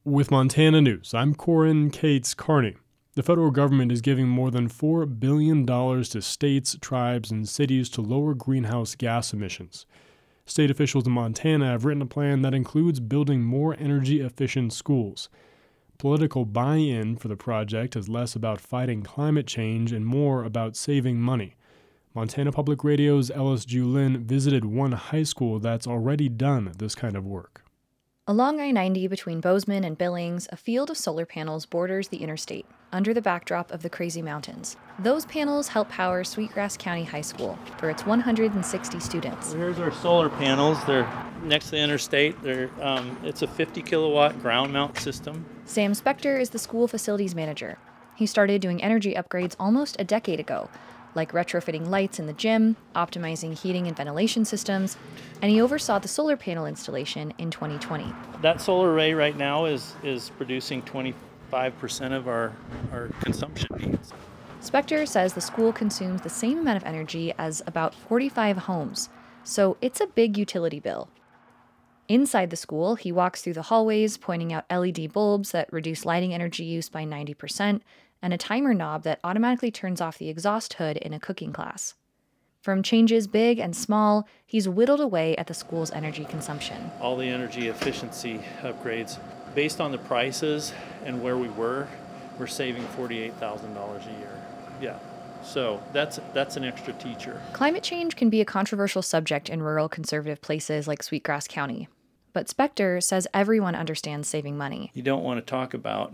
With Montana News, I'm Corin Cates Carney. The federal government is giving more than $4 billion to states, tribes, and cities to lower greenhouse gas emissions. State officials in Montana have written a plan that includes building more energy-efficient schools. Political buy-in for the project is less about fighting climate change and more about saving money. Montana Public Radio's Ellis Julin visited one high school that's already done this kind of work. Along I-90 between Bozeman and Billings, a field of solar panels borders the interstate, under the backdrop of the Crazy Mountains. Those panels help power Sweetgrass County High School for its 160 students. Here's our solar panels. They're next to the interstate. It's a 50-kilowatt ground mount system. Sam Spector is the school facilities manager. He started doing energy upgrades almost a decade ago, like retrofitting lights in the gym, optimizing heating and ventilation systems, and he oversaw the solar panel installation in 2020. That solar array right now is producing 25% of our consumption needs. Spector says the school consumes the same amount of energy as about 45 homes, so it's a big utility bill. Inside the school, he walks through the hallways, pointing out LED bulbs that reduce lighting energy use by 90%, and a timer knob that automatically turns off the exhaust hood in a cooking class. From changes big and small, he's whittled away at the school's energy consumption. All the energy efficiency upgrades, based on the prices and where we're saving $48,000 a year. Yeah, so that's an extra teacher. Climate change can be a controversial subject in rural conservative places like Sweetgrass County. But Spector says everyone understands saving money. You don't want to talk about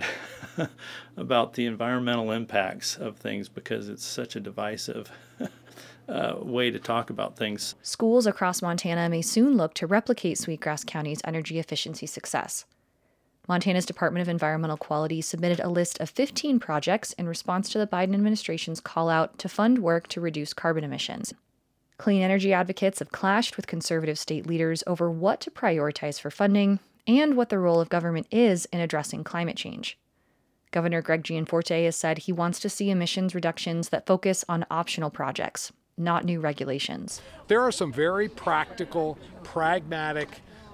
the environmental impacts of things because it's such a divisive way to talk about things. Schools across Montana may soon look to replicate Sweetgrass County's energy efficiency success. Montana's Department of Environmental Quality submitted a list of 15 projects in response to the Biden administration's call out to fund work to reduce carbon emissions. Clean energy advocates have clashed with conservative state leaders over what to prioritize for funding and what the role of government is in addressing climate change. Governor Greg Gianforte has said he wants to see emissions reductions that focus on optional projects, not new regulations. There are some very practical, pragmatic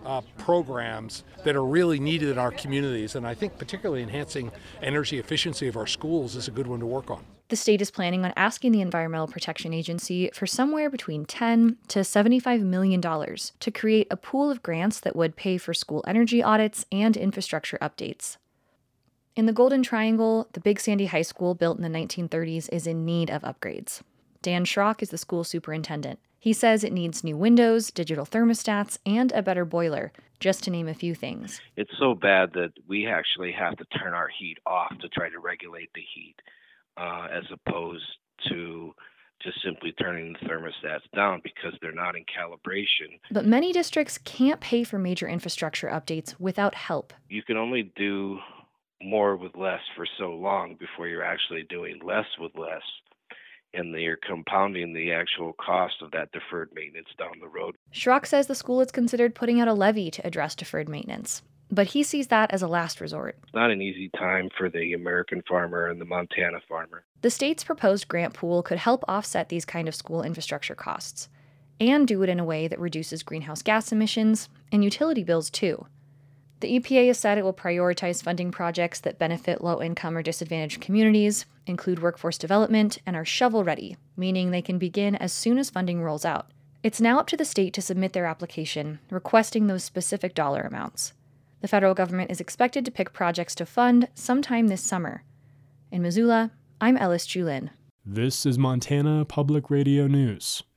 programs that are really needed in our communities, and I think particularly enhancing energy efficiency of our schools is a good one to work on. The state is planning on asking the Environmental Protection Agency for somewhere between $10 to $75 million to create a pool of grants that would pay for school energy audits and infrastructure updates. In the Golden Triangle, the Big Sandy High School, built in the 1930s, is in need of upgrades. Dan Schrock is the school superintendent. He says it needs new windows, digital thermostats, and a better boiler, just to name a few things. It's so bad that we actually have to turn our heat off to try to regulate the heat, as opposed to just simply turning the thermostats down because they're not in calibration. But many districts can't pay for major infrastructure updates without help. You can only do more with less for so long before you're actually doing less with less. And you're compounding the actual cost of that deferred maintenance down the road. Schrock says the school has considered putting out a levy to address deferred maintenance, but he sees that as a last resort. It's not an easy time for the American farmer and the Montana farmer. The state's proposed grant pool could help offset these kind of school infrastructure costs, and do it in a way that reduces greenhouse gas emissions and utility bills too. The EPA has said it will prioritize funding projects that benefit low-income or disadvantaged communities, include workforce development, and are shovel-ready, meaning they can begin as soon as funding rolls out. It's now up to the state to submit their application, requesting those specific dollar amounts. The federal government is expected to pick projects to fund sometime this summer. In Missoula, I'm Ellis Julin. This is Montana Public Radio News.